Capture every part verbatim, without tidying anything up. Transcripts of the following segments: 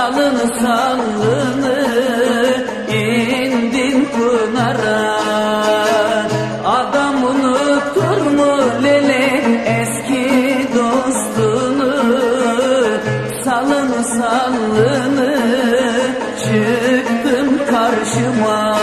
salını salını indin pınara. Adam unutur mu lele eski dostunu? Salını salını çıktın karşıma.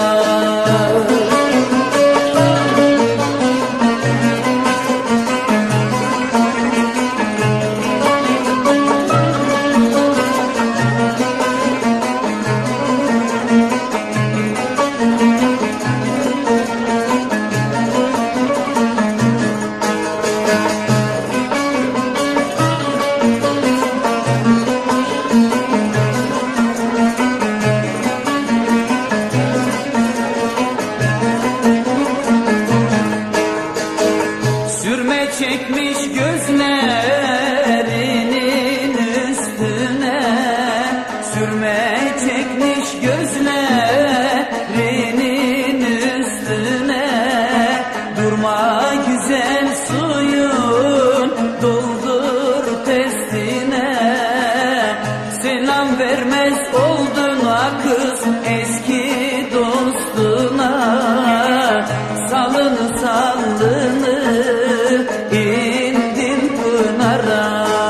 Sürme çekmiş gözlerinin üstüne, sürme çekmiş gözlerinin üstüne. Durma güzel suyun, doldur testine. Selam vermez oldun ha kız eski dostuna. Salını salını indin pınara.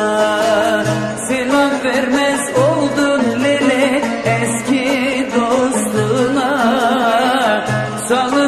Selam vermez oldun lele eski dostuna. Salını